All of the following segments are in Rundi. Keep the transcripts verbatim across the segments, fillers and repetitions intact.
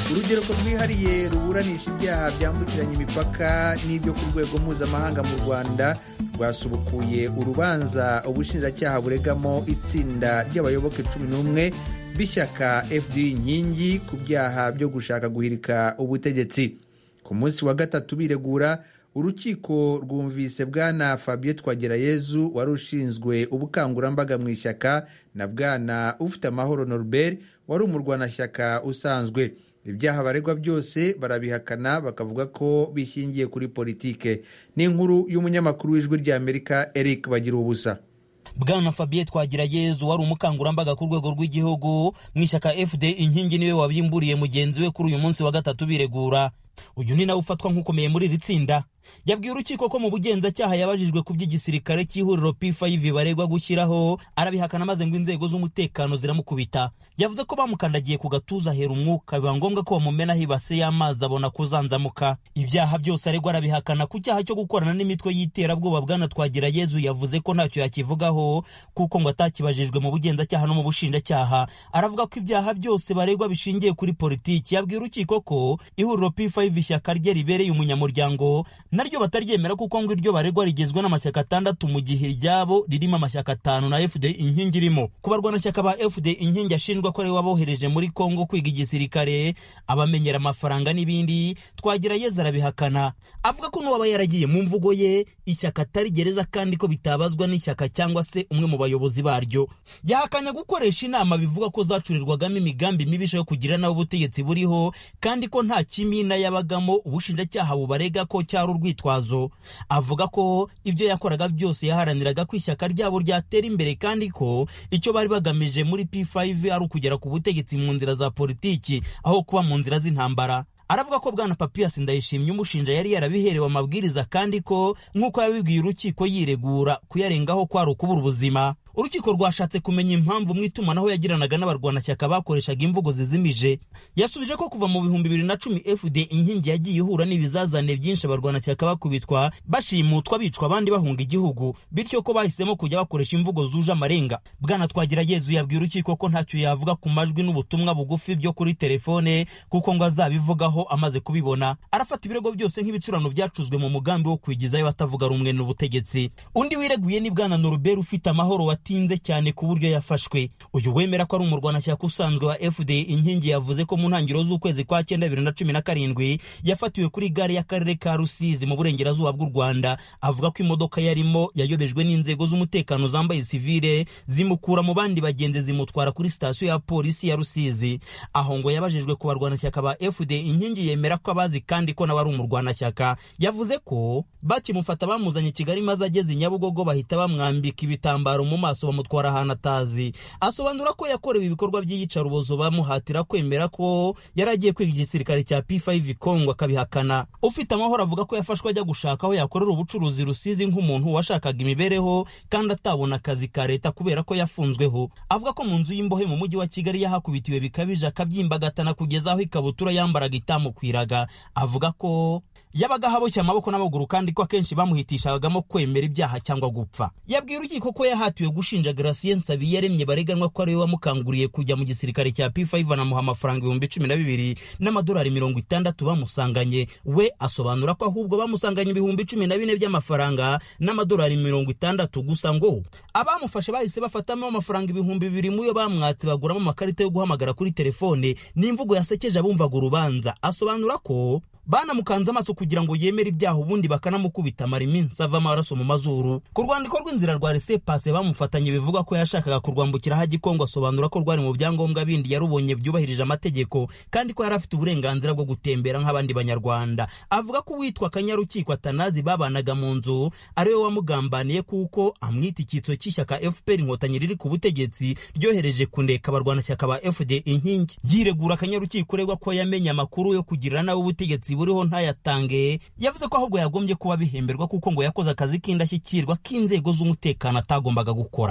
urugereko rwihariye ruburanisha ibyaha byambukiranya imipaka n'ibyo ku rwego mpuzamahanga mu Rwanda rwasubukuye urubanza ubushinjacyaha buregamo itsinda ry'abayoboke cumi n'umwe b'ishyaka F D Inkingi ku byaha byo gushaka guhirika ubutegetsi. Ku munsi wa gatatu biregura, urukiko rwumvise bwana Fabien Twagirayezu wari ushinzwe ubukangurambaga mu ishyaka na bwana Ufitamahoro Norbert wari umurwanashyaka usanzwe. Ibyaha baregwa byose barabihakana bakavuga ko bishingiye kuri politike. Ni inkuru y'umunyamakuru w'Ijwi ry'Amerika Eric Bagirubusa. Bwana Fabien Twagirayezu wari umukangurambaga ku rwego rw'igihugu mu ishyaka F D Inkingi niwe wabimburiye mugenzi we kuri uyu munsi wa gatatu biregura. Uyu ni nawe ufatwa nk'ukomeye muri iri tsinda. Yabwiye urukiko ko mu bugenzacyaha yabajijwe ku by'igisirikare cy'ihuriro P five baregwa gushyiraho, arabihakana maze ngo inzego z'umutekano ziramukubita. Yavuze ko bamukandagiye ku gatuza hera umwuka, biba ngombwa ko bamumenaho ibase y'amazi abona kuzanzamuka. Ibyaha byose aregwa arabihakana. Ku cyaha cyo gukorana n'imitwe y'iterabwoba, bwana Twagirayezu yavuze ko ntacyo yakivugaho kuko ngo atakibajijwe mu bugenzacyaha no mu bushinjacyaha. Aravuga ko ibyaha byose baregwa bishingiye kuri politiki. Yabwiye urukiko ko ihuriro P five ishyaka rye ribereye umunyamuryango naryo bataryemera kuko ngo iryo baregwa rigezwe n'amashyaka atandatu mu gihe ryabo ririmo amashyaka atanu na F D Inkingi irimo. Ku barwanashyaka ba F D Inkingi ashinjwa ko ari wabohereje muri Kongo kwiga igisirikare, abamenyera amafaranga n'ibindi, Twagirayezu arabihakana. Avuga ko n'uwaba yaragiye mu mvugo ye ishyaka atari gereza kandi ko bitabazwa n'ishyaka cyangwa se umwe mu bayobozi baryo. Yahakanya gukoresha inama bivuga ko zacurirwagamo imigambi mibisha yo kugira nawe ubutegetsi buriho kandi ko nta kimina yabagamo ubushinjacyaha bubarega ko cyari urwitwazo. Avuga ko ibyo yakoraga byose yaharaniraga ko ishyaka ryabo ryatera imbere kandi ko icyo bari bagamije muri P five ari ukugera ku butegetsi mu nzira za politiki aho kuba mu nzira z'intambara. Aravuga ko bwana Papias Ndayishimye umushinja yari yarabiherewe amabwiriza kandi ko nk'uko yabibwiye urukiko yiregura kuyarengaho kwari ukubura ubuzima. Urukiko rwashatse kumenya impamvu mu itumanaho yagiranaga n'abarwanashyaka bakoreshaga imvugo zizimije. Yasubije ko kuva mu bihumbi bibiri na cumi F D Inkingi yagiye ihura n'ibizazane byinshi, abarwanashyaka bakubitwa, bashimutwa, bicwa, abandi bahunga igihugu, bityo ko bahisemo kujya bakoresha imvugo zuje amarenga. Bwana Twagirayezu yabwiye urukiko ko ntacyo yavuga ku majwi n'ubutumwa bugufi byo kuri telefone kuko ngo azabivugaho amaze kubibona. Arafata ibirego byose nk'ibicurano byacuzwe mu mugambi wo kwigizayo batavuga rumwe n'ubutegetsi. Undi wireguye ni bwana Norbert Ufitamahoro watinze cyane ku buryo yafashwe. Uyu wemera ko ari umurwanashyaka usanzwe wa F D Inkingi yavuze ko mu ntangiriro z'ukwezi kwa cyenda bibiri na cumi na karindwi yafatiwe kuri gare y'akarere ka Rusizi mu burengerazuba bw'u Rwanda. Avuga ko imodoka yarimo yayobejwe n'inzego z'umutekano zambaye sivile zimukura mu bandi bagenzi zimutwara kuri sitasiyo ya polisi ya Rusizi. Aho ngo yabajijwe ku barwanashyaka ba F D Inkingi yemera ko abazi kandi ko nawe ari umurwanashyaka. Yavuze ko bakimufata bamuzanye Kigali maze ageze Nyabugogo bahita bamwambika ibitambaro mu maso bamutwara ahantu atazi. Asobanura ko yakorewe ibikorwa by'iyicarubozo bamuhatira kwemera ko yaragiye kwiga igisirikare cya P five Kongo akabihakana. Ufitamahoro avuga ko yafashwe ajya gushaka aho yakorera ubucuruzi Rusizi nk'umuntu washakaga imibereho kandi atabona akazi ka leta kubera ko yafunzweho. Avuga ko mu nzu y'imbohe mu mujyi wa Kigali yahakubitiwe bikabije akabyimbagatana kugeza aho ikabutura yambaraga itamukwiraga. Avuga ko yabaga haboshye amaboko n'amaguru kandi ko akenshi bamuhitishagamo kwemera ibyaha cyangwa gupfa. Yabwiye urukiko ko yahatiwe gushinja Gratien Nsabiyaremye bareganwa ko ari we wamukanguriye kujya mu gisirikare cya P five anamuha amafaranga ibihumbi cumi na bibiri n'amadolari mirongo itandatu bamusanganye. We asobanura ko ahubwo bamusanganye ibihumbi cumi na bine by'amafaranga n'amadolari mirongo itandatu gusa ngo abamufashe bahise bafatamo amafaranga ibihumbi bibiri muyo bamwatse baguramo amakarita yo guhamagara kuri telefone. N'imvugo yasekeje abumvaga urubanza. Asobanura ko bana mukanza amaso kugira ngo yemere ibyaha ubundi bakanamukubita amara iminsi ava amaraso mu mazuru. Ku rwandiko rw'inzira rwa laissez-passer bamufatanye bivuga ko yashakaga kurwambukira haji Kongo. Asobanura ko rwari mu byangombwa bindi yarubonye byubahirije amategeko kandi ko yari afite uburenganzira bwo gutembera nk'abandi banyarwanda. Avuga ko witwa Kanyarukiko Atanazi babanaga mu nzu ari we wamugambaniye kuko amwita icyitso cy'ishyaka F P R Inkotanyi riri ku butegetsi ryohereje kundeka abarwanashyaka ba F D Inkingi. Yiregura Kanyarukiko uregwa ko yamenye amakuru yo kugirira nawe ubutegetsi buriho ntayatange. Yavuze ko ahubwo yagombye kuba bihemberwa kuko ngo yakoze akazi k'indashyikirwa k'inzego z'umutekano atagombaga gukora.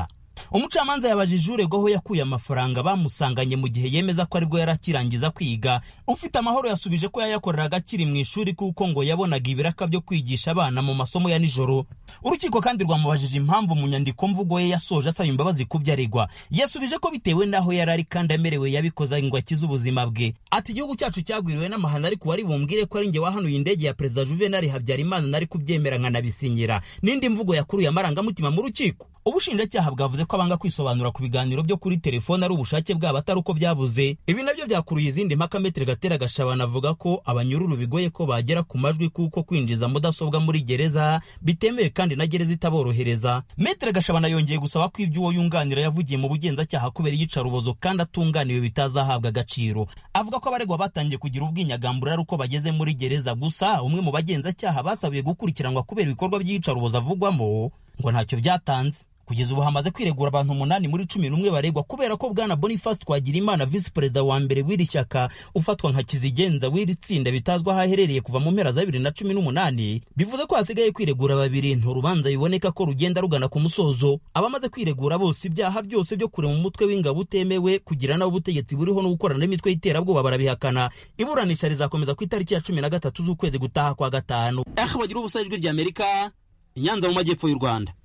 umucamanza yabajije uregwaho yakuye amafaranga bamusanganye mu gihe yemeza ko aribwo yarakirangiza kwiga. Ufite amahoro yasubije ko yayakoreraga akiri mu ishuri kuko ngo yabonaga ibiraka byo kwigisha abana mu masomo ya nijoro. Urukiko kandi rwamubajije impamvu mu nyandiko mvugo ye yasoje asaba imbabazi ku byo aregwa. Yasubije ko bitewe naho yari ari kandi amerewe yabikoza ngo akize ubuzima bwe. Ati igihugu cyacu cyagwiriwe n'amahano ariko wari bumbwire ko ari nge wahanuye indege ya Perezida Juvenal Habyarimana nari kubyemera nkanabisinyira. Nindi mvugo yakuruye amarangamutima mu rukiko. Ubushinjacyaha bwavuze ko abanga kwisobanura ku biganiro byo kuri telefone ari ubushake bwabo atari uko byabuze. Ibi nabyo byakuruye izindi mpaka. Metre Gatera Gashabana avuga ko abanyururu bigoye ko bagera ku majwi kuko kwinjiza mudasobwa muri gereza bitemewe kandi na gereza itaborohereza. Metre Gashabana yongeye gusaba ko ibyo uwo yunganira yavugiye mu bugenzacyaha kubera iyicarubozo kandi atunganiwe bitazahabwa agaciro. Avuga ko abaregwa batangiye kugira ubwinyagambura ari uko bageze muri gereza, gusa umwe mu bagenzacyaha basabiye gukurikiranwa kubera ibikorwa by'iyicarubozo avugwamo ngo ntacyo byatanze. Kugeza ubu hamaze kwiregura abantu umunani muri cumi n'umwe baregwa kubera ko bwana Boniface Twagirimana vice perezida wa mbere w'iri shyaka ufatwa nka kizigenza w'iri tsinda bitazwa ahaherereye kuva mu mpera za bibiri na cumi n'umunani. Bivuze ko hasigaye kwiregura babiri. Nturubanza biboneka ko rugenda rugana ku musozo. Abamaze kwiregura bose ibyaha byose byo kure mu mutwe w'ingabo utemewe kugira naho ubutegetsi buriho no gukorana n'imitwe y'iterabwoba barabihakana. Iburanisha rizakomeza ku itariki ya cumi na gatatu z'ukwezi gutaha kwa gatanu. Aho bagira ubusajwi ry'Amerika, Nyanza mu majyepfo y'u Rwanda.